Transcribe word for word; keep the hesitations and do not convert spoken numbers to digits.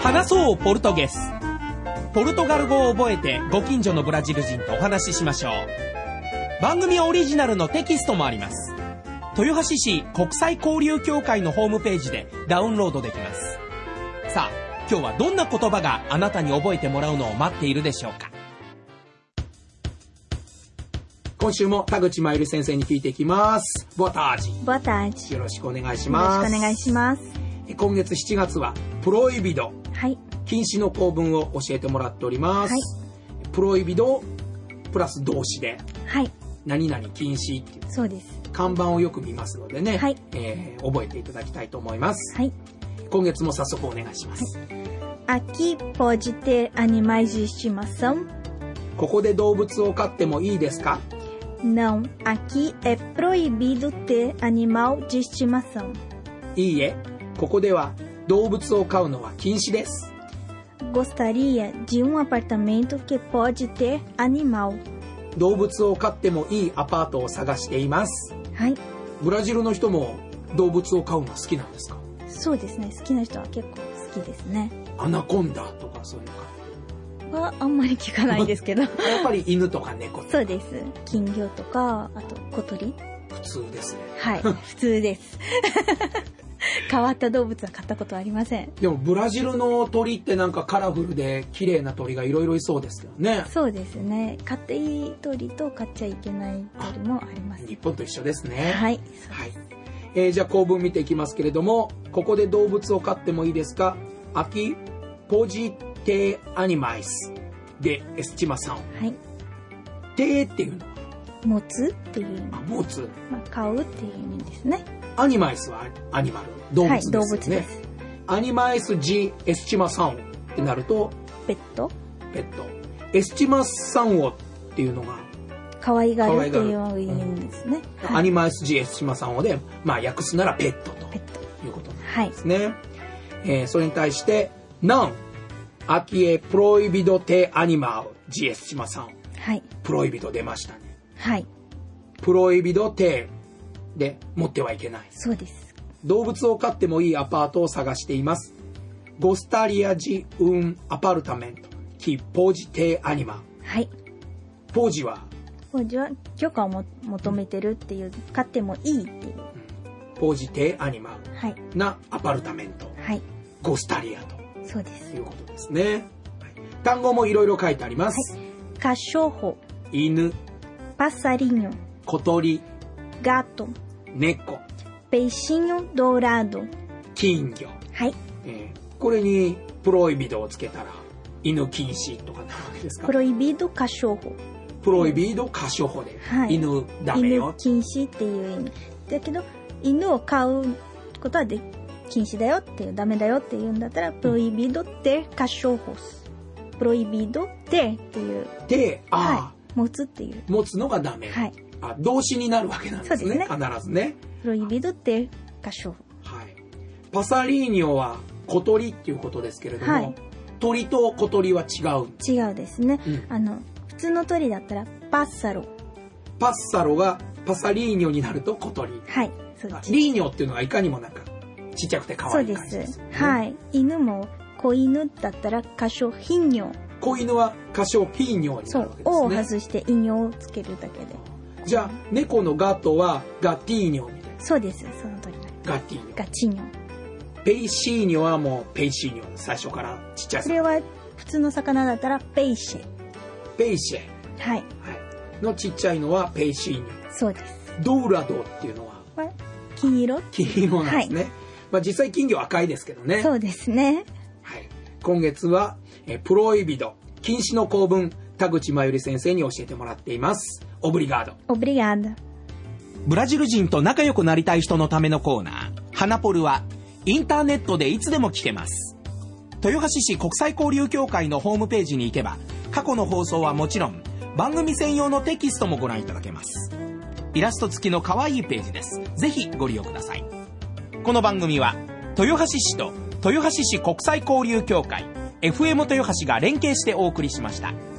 話そうポルトゲス。ポルトガル語を覚えてご近所のブラジル人とお話ししましょう。番組オリジナルのテキストもあります。豊橋市国際交流協会のホームページでダウンロードできます。さあ、今日はどんな言葉があなたに覚えてもらうのを待っているでしょうか。今週も田口真由里先生に聞いていきます。ボタージ。 ボタージ。 よろしくお願いします。 よろしくお願いします。 今月しちがつはプロイビド、 はい、 禁止の構文を教えてもらっております。はい、プロイビドプラス動詞で、はい、何々禁止っていう、そうです。看板をよく見ますのでね、はい、えー、覚えていただきたいと思います。はい、今月も早速お願いします。 はい、Aqui pode ter animais de estimação? ここで動物を飼ってもいいですか？ Não, aqui é proibido ter animal de estimação. いいえ、ここでは動物を飼うのは禁止です。 Gostaria de um apartamento que pode ter animal. 動物を飼ってもいいアパートを探しています。 はい。 ブラジルの人も動物を飼うのは好きなんですか？ そうですね。好きな人は結構好きですね。 アナコンダとかそういうのか。 はあんまり聞かないですけど。やっぱり犬とか猫とか。 そうです。金魚とか、あと小鳥。 普通ですね。 はい。普通です。変わった動物は飼ったことはありません。 でもブラジルの鳥ってなんかカラフルで綺麗な鳥がいろいろいそうですけどね。 そうですね。飼っていい鳥と飼っちゃいけない鳥もあります。 日本と一緒ですね。 はい。 はい。えー、じゃあ構文見ていきますけれども、ここで動物を飼ってもいいですか？Aqui pode ter animais de estimação。はい。terっていうのは持つっていう意味。 あ、持つ。 まあ、飼うっていう意味ですね。 アニマイスはアニマル、動物ですよね。はい、動物です。アニマイスジエスチマサンってなるとペット。 ペット。エスチマサンオっていうのが可愛がるっていう意味ですね。 うん、はい、アニマイスジエスチマサンオで、まあ訳すならペットということなんですね。はい、えー、それに対してナンアキエプロイビドテアニマルジエスチマサン。はい。プロイビド出ましたね。はい。プロイビドテで持ってはいけない。 そうです。 動物を飼ってもいいアパートを探しています。ゴスタリアジウンアパルタメントキポジテアニマ。はい。ポジはポジは許可をも求めてるっていう、飼ってもいいっていう。うん、 ポジテアニマなアパルタメント。はい。ゴスタリアと。 そうです。 いうことですね。はい、単語もいろいろ書いてあります。 はい、cachorro、 犬、 passarinho、 小鳥、 gato、 猫、 peixinho dourado、 金魚。はい、えー。これにプロイビドをつけたら犬禁止とかなるわけですか？ プロイビドカショホ。 プロイビドカショホで、はい、犬ダメよ。 犬禁止っていう意味。だけど犬を飼うことはで禁止だよっていう、ダメだよっていうんだったら、プロイビドテカショホス。プロイビドテっていう。 テ、ああ、 はい、持つっていう。 持つのがダメ。はい。あ、動詞になるわけなんですね。そうですね。必ずね。 プロイビドテカショホ。 はい。パサリーニョは小鳥っていうことですけれども、はい、鳥と小鳥は違う。 違うですね。うん、あの普通の鳥だったらパッサロ。 パッサロがパサリーニョになると小鳥。 はい。そうです。 リーニョっていうのがいかにもなんかちっちゃくて可愛い感じです、ね。そうです。 はい。犬も子犬だったらカショヒンニョ。 子犬はカショヒンニョになるわけですね。 そう。を外してイニョをつけるだけで。 じゃあ猫のガトはガティーニョみたいな。 そうです。その通り。 ガティーニョ。 ガチニョ。 ペイシーニョはもうペイシーニョ、最初からちっちゃい。 それは普通の魚だったらペイシェ。 ペイシェ。はい。はい。のちっちゃいのはペイシーニョ。 そうです。 ドーラドっていうのは金色。 金色なんですね。はい、まあ実際金魚赤いですけどね。 そうですね。 はい。今月はえプロイビド禁止の構文、田口真由里先生に教えてもらっています。オブリガード。 オブリガード。 ブラジル人と仲良くなりたい人のためのコーナー、花ポルはインターネットでいつでも聞けます。豊橋市国際交流協会のホームページに行けば、過去の放送はもちろん番組専用のテキストもご覧いただけます。イラスト付きの可愛いページです。ぜひご利用ください。この番組は豊橋市と豊橋市国際交流協会 エフエム 豊橋が連携してお送りしました。